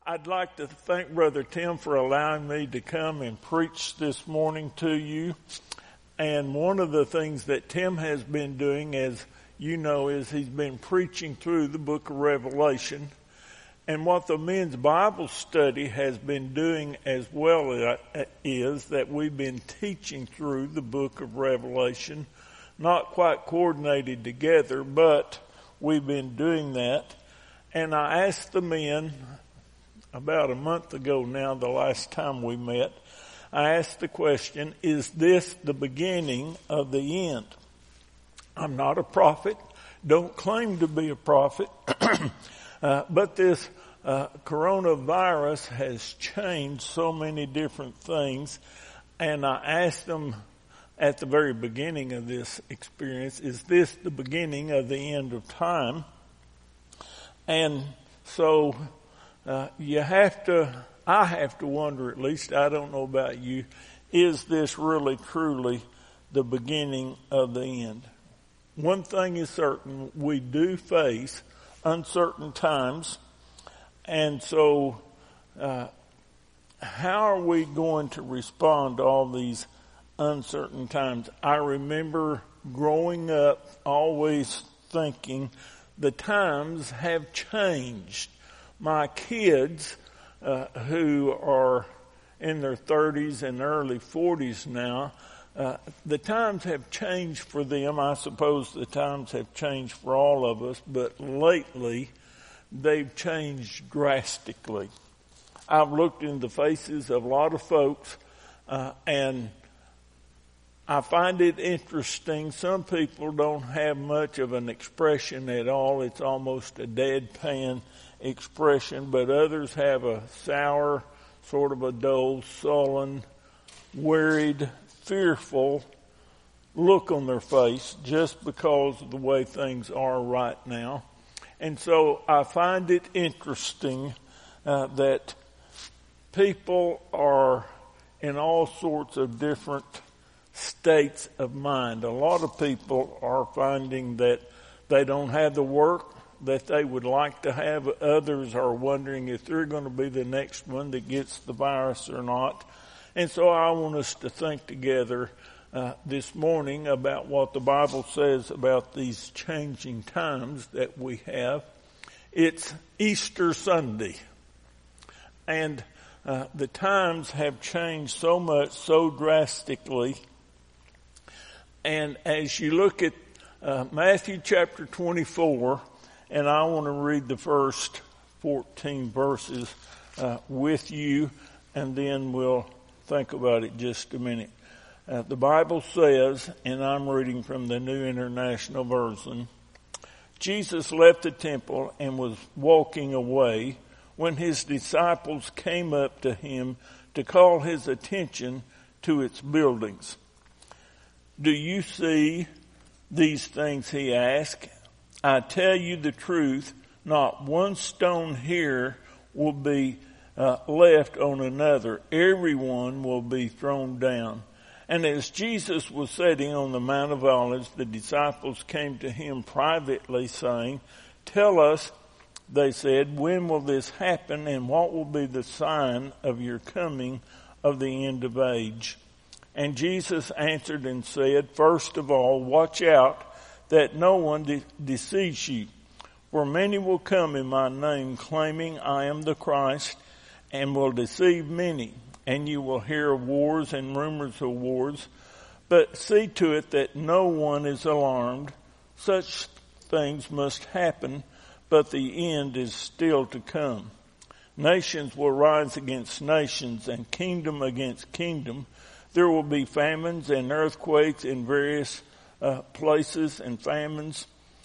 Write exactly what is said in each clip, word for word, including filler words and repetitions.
I'd like to thank Brother Tim for allowing me to come and preach this morning to you. And one of the things that Tim has been doing, as you know, is he's been preaching through the book of Revelation. And what the men's Bible study has been doing as well is that we've been teaching through the book of Revelation, not quite coordinated together, but we've been doing that. And I asked the men about a month ago now, the last time we met, I asked the question, is this the beginning of the end? I'm not a prophet, don't claim to be a prophet, uh, but this uh, coronavirus has changed so many different things. And I asked them at the very beginning of this experience, is this the beginning of the end of time? And so uh, you have to, I have to wonder, at least I don't know about you, is this really truly the beginning of the end? One thing is certain, we do face uncertain times. And so uh, how are we going to respond to all these uncertain times? I remember growing up always thinking the times have changed. My kids, uh, who are in their thirties and early forties now, uh, the times have changed for them. I suppose the times have changed for all of us, but lately they've changed drastically. I've looked in the faces of a lot of folks, uh, and I find it interesting. Some people don't have much of an expression at all. It's almost a deadpan expression, but others have a sour, sort of a dull, sullen, worried, fearful look on their face just because of the way things are right now. And so I find it interesting uh, that people are in all sorts of different states of mind. A lot of people are finding that they don't have the work that they would like to have. Others are wondering if they're going to be the next one that gets the virus or not. And so I want us to think together uh, this morning about what the Bible says about these changing times that we have. It's Easter Sunday. And uh, the times have changed so much, so drastically. And as you look at uh, Matthew chapter twenty-four, and I want to read the first fourteen verses uh, with you, and then we'll think about it just a minute. Uh, the Bible says, and I'm reading from the New International Version, Jesus left the temple and was walking away when his disciples came up to him to call his attention to its buildings. Do you see these things, he asked? I tell you the truth, not one stone here will be uh, left on another. Everyone will be thrown down. And as Jesus was sitting on the Mount of Olives, the disciples came to him privately saying, tell us, they said, when will this happen and what will be the sign of your coming of the end of age? And Jesus answered and said, first of all, watch out that no one de- deceives you. For many will come in my name, claiming I am the Christ, and will deceive many. And you will hear of wars and rumors of wars. But see to it that no one is alarmed. Such things must happen, but the end is still to come. Nations will rise against nations, and kingdom against kingdom. There will be famines and earthquakes in various Uh, places and famines,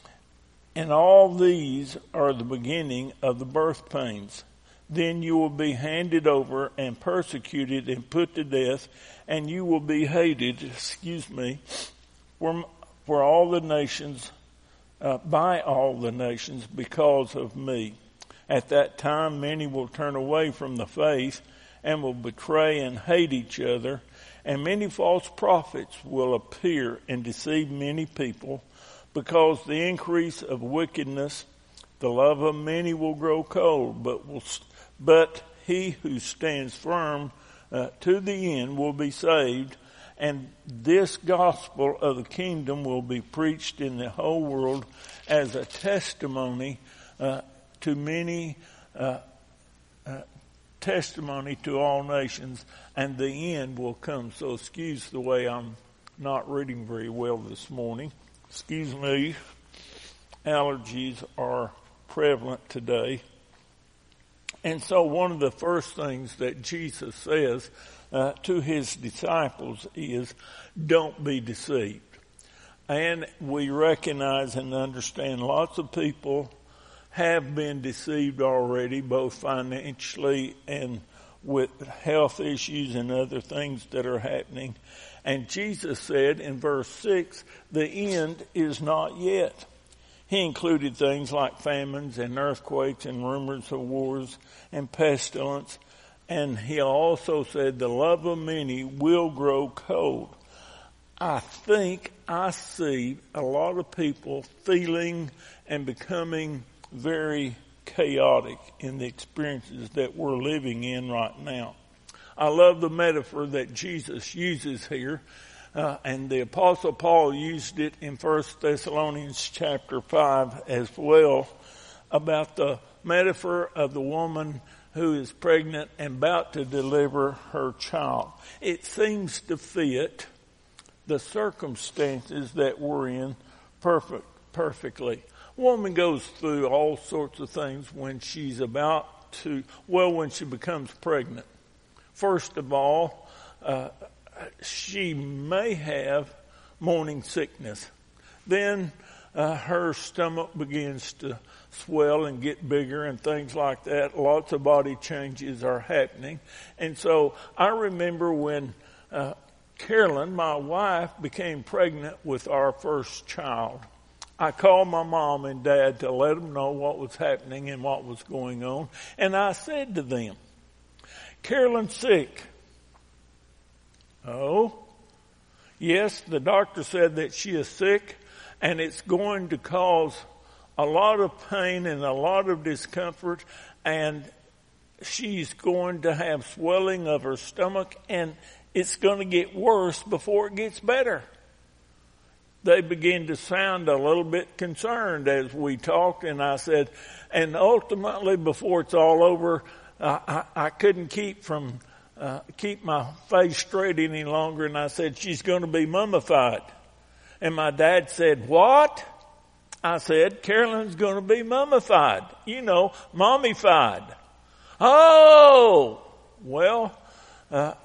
and all these are the beginning of the birth pains. Then you will be handed over and persecuted and put to death, and you will be hated, excuse me, for, for all the nations, uh, by all the nations because of me. At that time many will turn away from the faith and will betray and hate each other. And many false prophets will appear and deceive many people, because the increase of wickedness, the love of many will grow cold, but will but he who stands firm uh, to the end will be saved. And this gospel of the kingdom will be preached in the whole world as a testimony uh, to many, uh, uh, testimony to all nations, and the end will come. So excuse the way I'm not reading very well this morning. Excuse me. Allergies are prevalent today. And so one of the first things that Jesus says uh, to his disciples is, don't be deceived. And we recognize and understand lots of people have been deceived already, both financially and with health issues and other things that are happening. And Jesus said in verse six, the end is not yet. He included things like famines and earthquakes and rumors of wars and pestilence. And he also said the love of many will grow cold. I think I see a lot of people feeling and becoming very chaotic in the experiences that we're living in right now. I love the metaphor that Jesus uses here. Uh, and the Apostle Paul used it in First Thessalonians chapter five as well, about the metaphor of the woman who is pregnant and about to deliver her child. It seems to fit the circumstances that we're in perfect, perfectly. A woman goes through all sorts of things when she's about to, well, when she becomes pregnant. First of all, uh, she may have morning sickness. Then uh, her stomach begins to swell and get bigger and things like that. Lots of body changes are happening. And so I remember when uh, Carolyn, my wife, became pregnant with our first child. I called my mom and dad to let them know what was happening and what was going on. And I said to them, Carolyn's sick. Oh, yes, the doctor said that she is sick and it's going to cause a lot of pain and a lot of discomfort, and she's going to have swelling of her stomach, and it's going to get worse before it gets better. They began to sound a little bit concerned as we talked, and I said, and ultimately before it's all over, uh, I, I couldn't keep from Uh, keep my face straight any longer, and I said, she's going to be mummified. And my dad said, what? I said, Carolyn's going to be mummified. You know, mommified. Oh! Well, uh,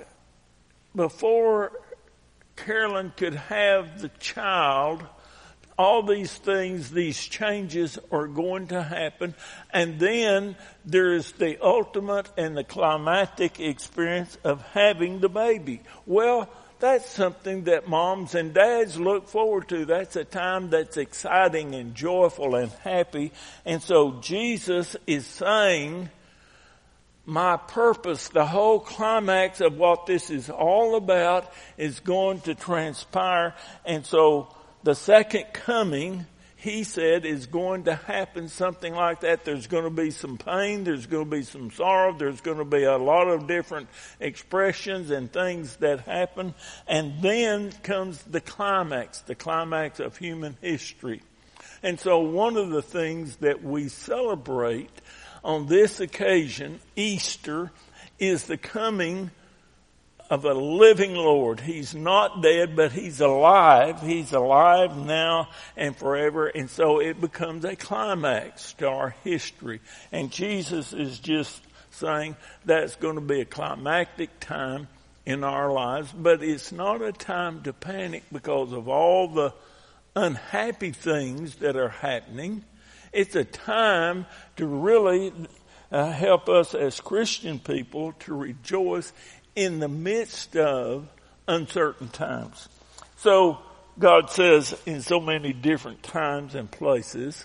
before Carolyn could have the child, all these things, these changes are going to happen. And then there's the ultimate and the climactic experience of having the baby. Well, that's something that moms and dads look forward to. That's a time that's exciting and joyful and happy. And so Jesus is saying, my purpose, the whole climax of what this is all about is going to transpire. And so the second coming, he said, is going to happen something like that. There's going to be some pain. There's going to be some sorrow. There's going to be a lot of different expressions and things that happen. And then comes the climax, the climax of human history. And so one of the things that we celebrate on this occasion, Easter, is the coming of a living Lord. He's not dead, but he's alive. He's alive now and forever. And so it becomes a climax to our history. And Jesus is just saying that's going to be a climactic time in our lives. But it's not a time to panic because of all the unhappy things that are happening. It's a time to really uh, help us as Christian people to rejoice in the midst of uncertain times. So God says in so many different times and places,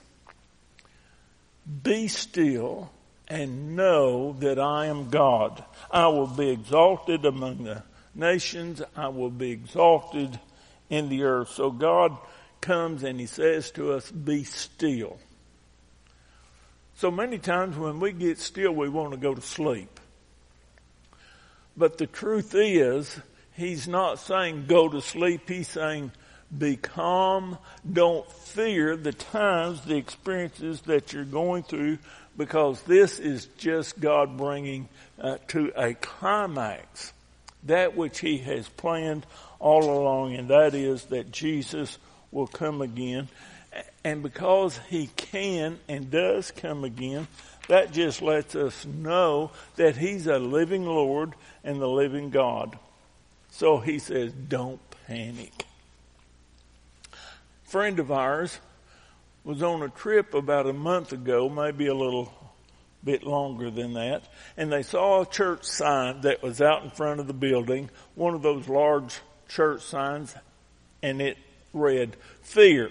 be still and know that I am God. I will be exalted among the nations. I will be exalted in the earth. So God comes and he says to us, be still. So many times when we get still, we want to go to sleep. But the truth is, he's not saying go to sleep. He's saying be calm. Don't fear the times, the experiences that you're going through, because this is just God bringing uh, to a climax that which he has planned all along, and that is that Jesus will come again. And because he can and does come again, that just lets us know that he's a living Lord and the living God. So he says, don't panic. A friend of ours was on a trip about a month ago, maybe a little bit longer than that, and they saw a church sign that was out in front of the building, one of those large church signs, and it read, fear.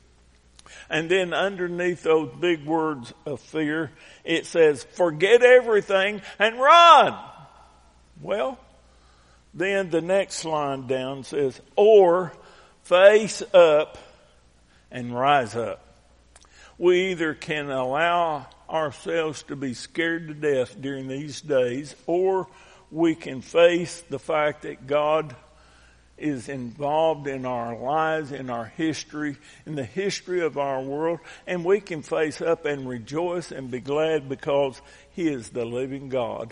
And then underneath those big words of fear, it says, forget everything and run. Well, then the next line down says, or face up and rise up. We either can allow ourselves to be scared to death during these days, or we can face the fact that God is involved in our lives, in our history, in the history of our world, and we can face up and rejoice and be glad because he is the living God.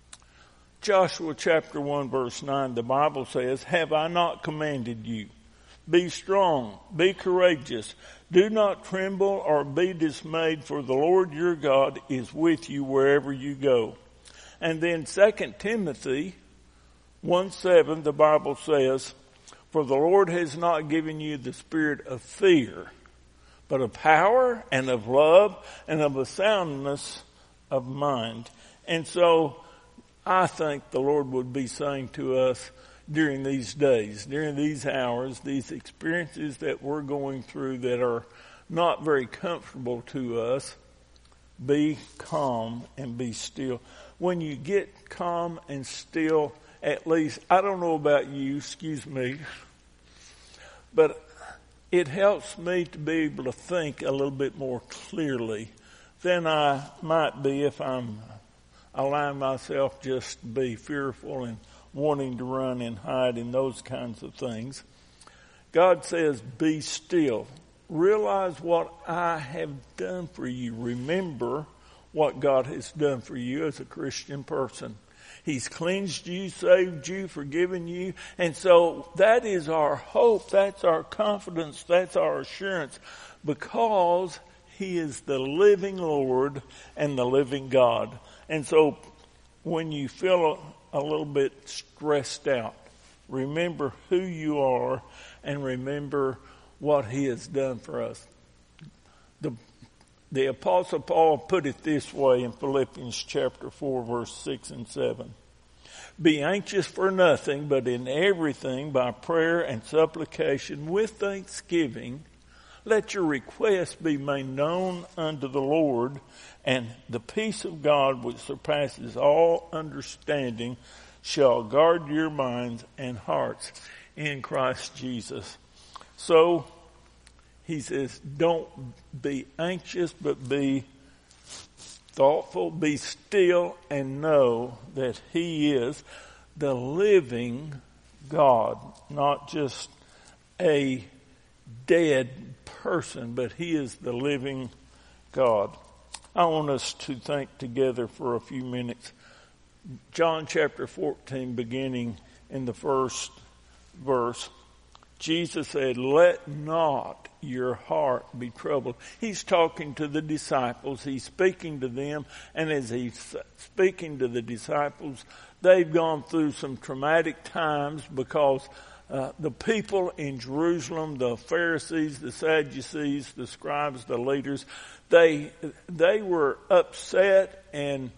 Joshua chapter one verse nine, the Bible says, have I not commanded you? Be strong, be courageous, do not tremble or be dismayed, for the Lord your God is with you wherever you go. And then Second Timothy one seven, the Bible says, for the Lord has not given you the spirit of fear, but of power and of love and of a soundness of mind. And so I think the Lord would be saying to us during these days, during these hours, these experiences that we're going through that are not very comfortable to us, be calm and be still. When you get calm and still, at least, I don't know about you, excuse me, but it helps me to be able to think a little bit more clearly than I might be if I'm allowing myself just to be fearful and wanting to run and hide and those kinds of things. God says, be still. Realize what I have done for you. Remember what God has done for you as a Christian person. He's cleansed you, saved you, forgiven you. And so that is our hope. That's our confidence. That's our assurance, because he is the living Lord and the living God. And so when you feel a, a little bit stressed out, remember who you are and remember what he has done for us. The The Apostle Paul put it this way in Philippians chapter four, verse six and seven. Be anxious for nothing, but in everything by prayer and supplication with thanksgiving, let your requests be made known unto the Lord, and the peace of God which surpasses all understanding shall guard your minds and hearts in Christ Jesus. So, he says, don't be anxious, but be thoughtful, be still, and know that he is the living God, not just a dead person, but he is the living God. I want us to think together for a few minutes. John chapter fourteen, beginning in the first verse. Jesus said, let not your heart be troubled. He's talking to the disciples. He's speaking to them. And as he's speaking to the disciples, they've gone through some traumatic times because uh, the people in Jerusalem, the Pharisees, the Sadducees, the scribes, the leaders, they they were upset and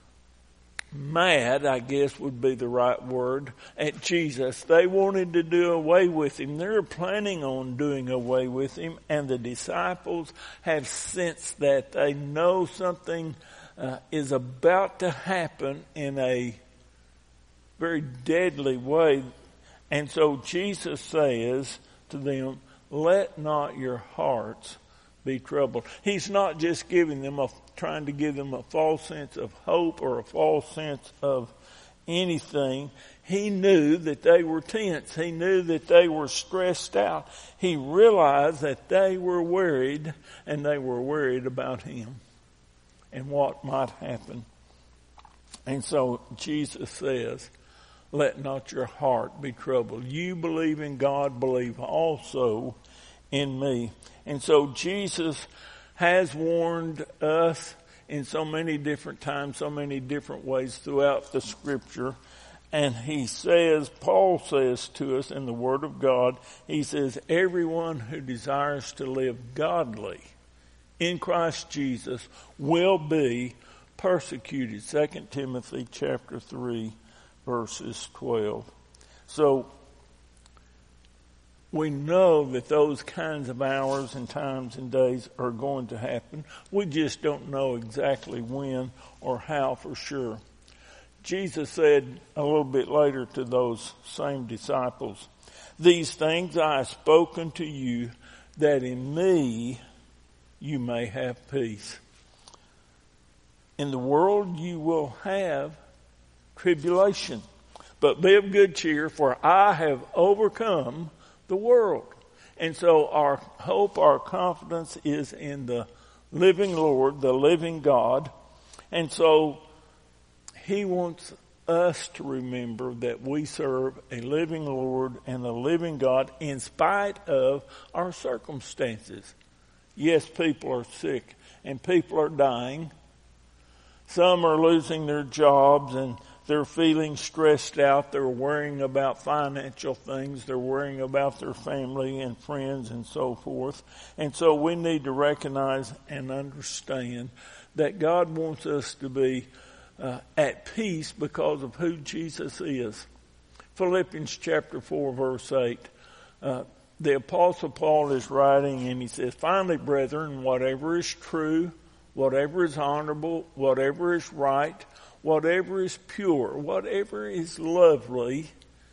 mad, I guess would be the right word, at Jesus. They wanted to do away with him. They were planning on doing away with him, and the disciples have sensed that. They know something uh, is about to happen in a very deadly way. And so Jesus says to them, let not your hearts be troubled. He's not just giving them a, trying to give them a false sense of hope or a false sense of anything. He knew that they were tense. He knew that they were stressed out. He realized that they were worried, and they were worried about him and what might happen. And so Jesus says, let not your heart be troubled. You believe in God, believe also in me. And so Jesus has warned us in so many different times, so many different ways throughout the scripture. And he says, Paul says to us in the Word of God, he says, everyone who desires to live godly in Christ Jesus will be persecuted. Second Timothy chapter three, verses twelve. So, we know that those kinds of hours and times and days are going to happen. We just don't know exactly when or how for sure. Jesus said a little bit later to those same disciples, these things I have spoken to you, that in me you may have peace. In the world you will have tribulation, but be of good cheer, for I have overcome the world. And so our hope, our confidence is in the living Lord, the living God. And so he wants us to remember that we serve a living Lord and a living God in spite of our circumstances. Yes, people are sick and people are dying. Some are losing their jobs and they're feeling stressed out. They're worrying about financial things. They're worrying about their family and friends and so forth. And so we need to recognize and understand that God wants us to be uh, at peace because of who Jesus is. Philippians chapter four, verse eight. Uh, the Apostle Paul is writing and he says, finally, brethren, whatever is true, whatever is honorable, whatever is right, whatever is pure, whatever is lovely,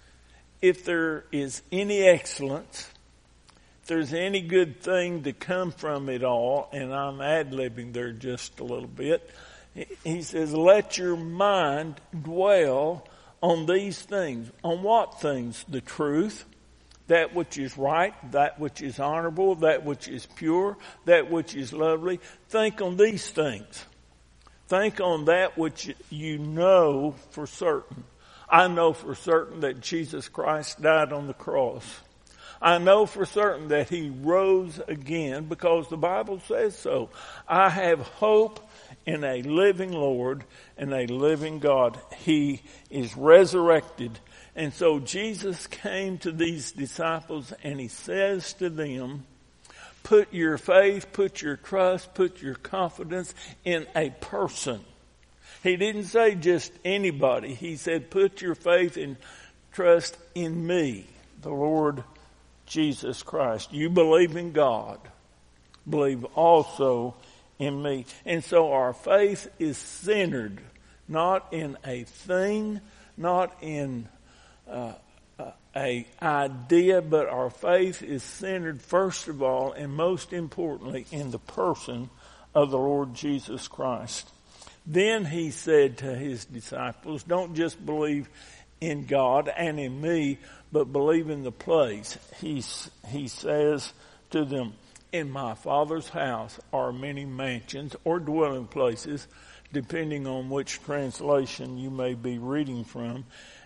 if there is any excellence, if there's any good thing to come from it all, and I'm ad-libbing there just a little bit, he says, let your mind dwell on these things. On what things? The truth, that which is right, that which is honorable, that which is pure, that which is lovely. Think on these things. Think on that which you know for certain. I know for certain that Jesus Christ died on the cross. I know for certain that he rose again because the Bible says so. I have hope in a living Lord and a living God. He is resurrected. And so Jesus came to these disciples and he says to them, put your faith, put your trust, put your confidence in a person. He didn't say just anybody. He said, put your faith and trust in me, the Lord Jesus Christ. You believe in God. Believe also in me. And so our faith is centered not in a thing, not in uh, a idea, but our faith is centered first of all and most importantly in the person of the Lord Jesus Christ. Then he said to his disciples, don't just believe in God and in me, but believe in the place. He, he says to them, in my Father's house are many mansions or dwelling places, depending on which translation you may be reading from.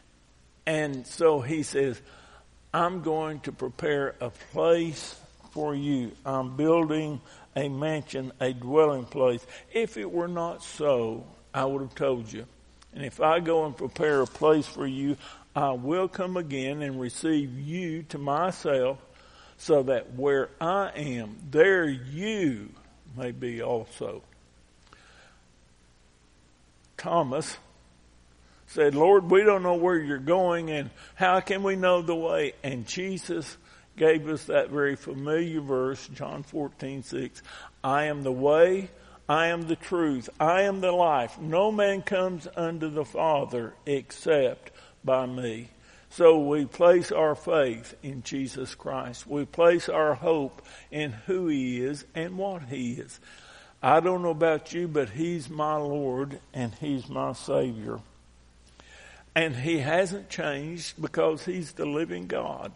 And so he says, I'm going to prepare a place for you. I'm building a mansion, a dwelling place. If it were not so, I would have told you. And if I go and prepare a place for you, I will come again and receive you to myself, so that where I am, there you may be also. Thomas said, Lord, we don't know where you're going, and how can we know the way? And Jesus gave us that very familiar verse, John fourteen six. I am the way, I am the truth, I am the life. No man comes unto the Father except by me. So we place our faith in Jesus Christ. We place our hope in who He is and what He is. I don't know about you, but He's my Lord and He's my Savior. And He hasn't changed because He's the living God.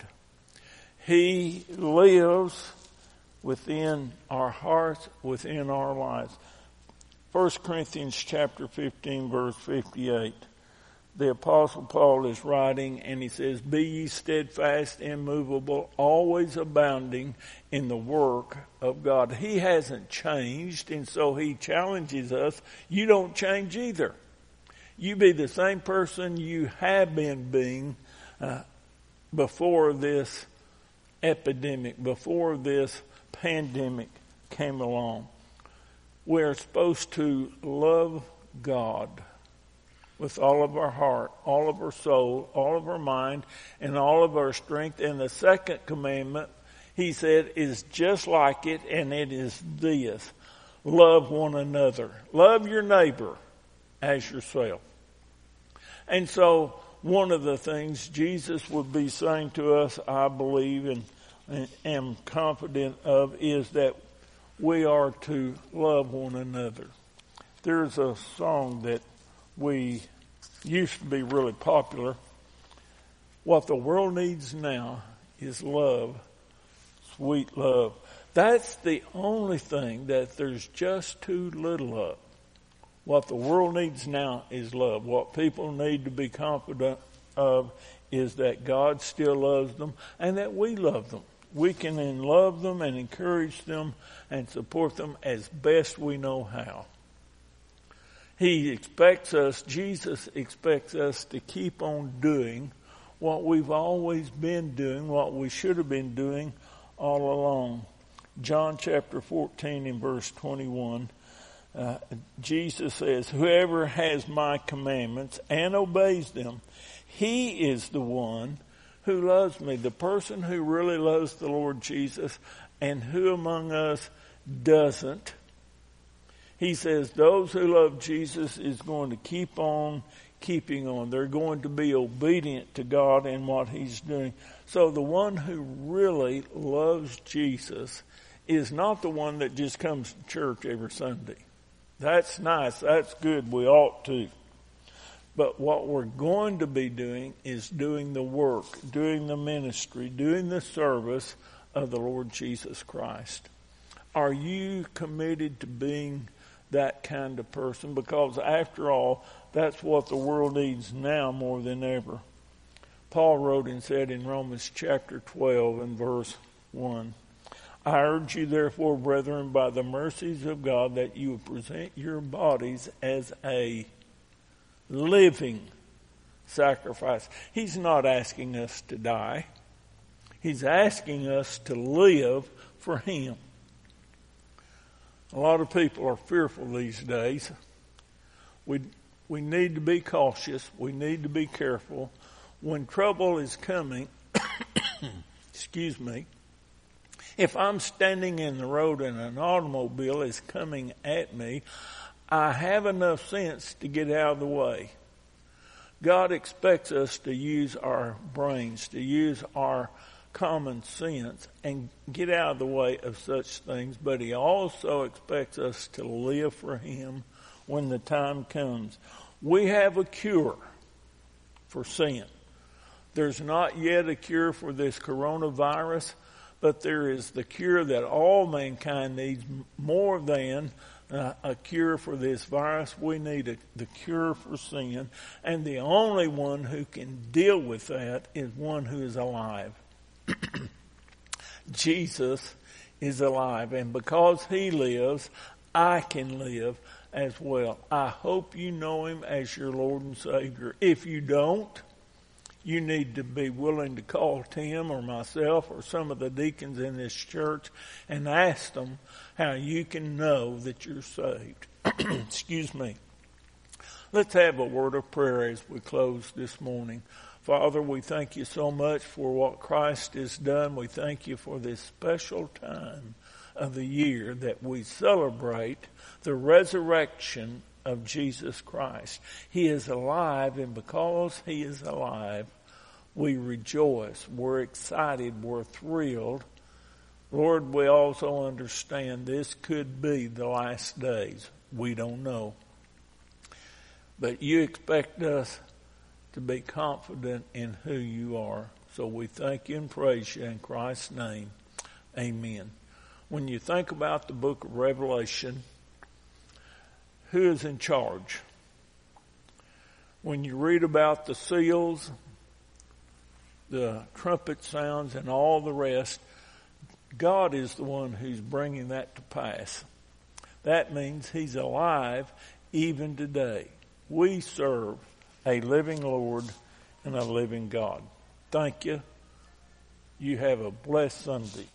He lives within our hearts, within our lives. First Corinthians chapter fifteen, verse fifty-eight. The Apostle Paul is writing and he says, "Be ye steadfast, immovable, always abounding in the work of God." He hasn't changed, and so He challenges us. You don't change either. You be the same person you have been being uh, before this epidemic, before this pandemic came along. We're supposed to love God with all of our heart, all of our soul, all of our mind, and all of our strength. And the second commandment, He said, is just like it, and it is this: love one another. Love your neighbor as yourself. And so one of the things Jesus would be saying to us, I believe and, and am confident of, is that we are to love one another. There's a song that we used to be really popular. What the world needs now is love, sweet love. That's the only thing that there's just too little of. What the world needs now is love. What people need to be confident of is that God still loves them and that we love them. We can love them and encourage them and support them as best we know how. He expects us, Jesus expects us to keep on doing what we've always been doing, what we should have been doing all along. John chapter fourteen and verse twenty-one, uh, Jesus says, "Whoever has my commandments and obeys them, he is the one who loves me." The person who really loves the Lord Jesus, and who among us doesn't? He says those who love Jesus is going to keep on keeping on. They're going to be obedient to God and what He's doing. So the one who really loves Jesus is not the one that just comes to church every Sunday. That's nice. That's good. We ought to. But what we're going to be doing is doing the work, doing the ministry, doing the service of the Lord Jesus Christ. Are you committed to being that kind of person? Because after all, that's what the world needs now more than ever. Paul wrote and said in Romans chapter twelve and verse one, "I urge you therefore, brethren, by the mercies of God, that you present your bodies as a living sacrifice." He's not asking us to die. He's asking us to live for Him. A lot of people are fearful these days. We we need to be cautious. We need to be careful. When trouble is coming, excuse me, if I'm standing in the road and an automobile is coming at me, I have enough sense to get out of the way. God expects us to use our brains, to use our common sense and get out of the way of such things, but He also expects us to live for Him when the time comes. We have a cure for sin. There's not yet a cure for this coronavirus, but there is the cure that all mankind needs more than uh, a cure for this virus. We need a, the cure for sin, and the only one who can deal with that is one who is alive. Jesus is alive, and because He lives, I can live as well. I hope you know Him as your Lord and Savior. If you don't, you need to be willing to call Tim or myself or some of the deacons in this church and ask them how you can know that you're saved. Excuse me. Let's have a word of prayer as we close this morning. Father, we thank you so much for what Christ has done. We thank you for this special time of the year that we celebrate the resurrection of Jesus Christ. He is alive, and because He is alive, We rejoice. We're excited. We're thrilled. Lord, we also understand this could be the last days. We don't know. But you expect us to be confident in who you are. So we thank you and praise you in Christ's name. Amen. When you think about the book of Revelation, who is in charge? When you read about the seals, the trumpet sounds, and all the rest, God is the one who's bringing that to pass. That means he's alive even today. We serve a living Lord and a living God. Thank you. You have a blessed Sunday.